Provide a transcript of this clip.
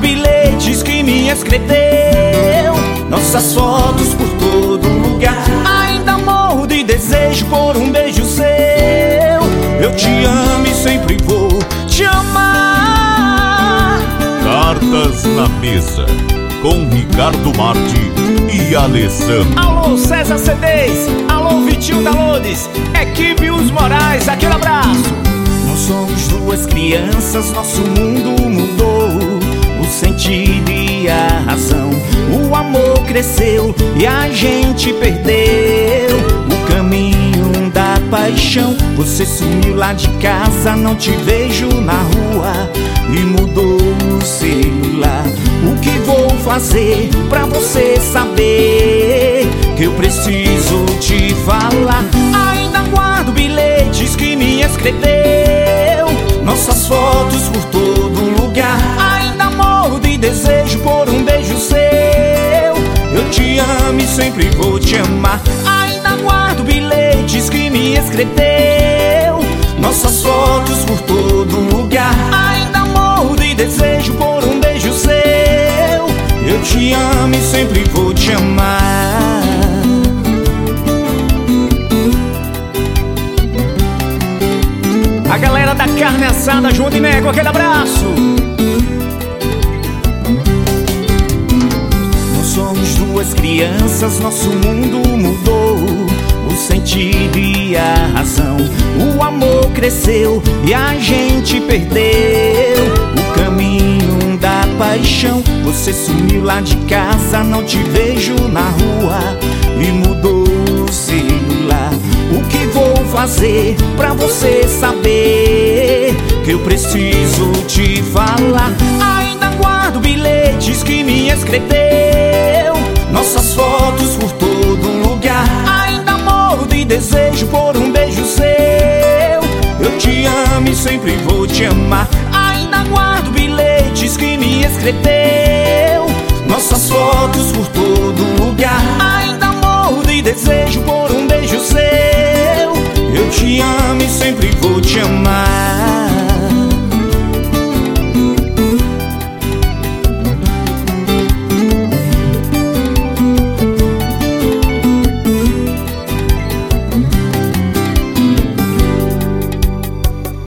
bilhetes que me escreveu, nossas fotos por todo lugar. Ainda morro de desejo por um beijo seu. Eu te amo e sempre vou te amar. Cartas na Mesa, com Ricardo Marti e Alessandro. Alô César CDs, alô Vitinho da Lodes, equipe Os Morais, aquele abraço. Nós somos duas crianças, nosso mundo mudou, o sentido e a razão. O amor cresceu e a gente perdeu o caminho da paixão. Você sumiu lá de casa, não te vejo na rua, e mudou o celular. O que vou fazer pra você saber que eu preciso te falar? Ainda guardo bilhetes que me escreveu, nossas fotos por todo lugar. Ainda morro de desejo por um beijo seu. Eu te amo e sempre vou te amar. Ainda guardo bilhetes que me escreveu, nossas fotos por todo lugar. Ainda morro de desejo por um beijo seu. Eu te amo e sempre vou te amar. A galera da carne assada, João de Nego, aquele abraço. Nós somos duas crianças, nosso mundo mudou, o sentido e a razão. O amor cresceu e a gente perdeu o caminho da paixão. Você sumiu lá de casa, não te vejo na rua, e mudou o celular. O que vou fazer pra você saber que eu preciso te falar? Ainda guardo bilhetes que me escreveu, nossas fotos por todo lugar. Ainda morro de desejo por um beijo seu. Eu te amo e sempre vou te amar. Ainda guardo bilhetes que me escreveu, nossas fotos por todo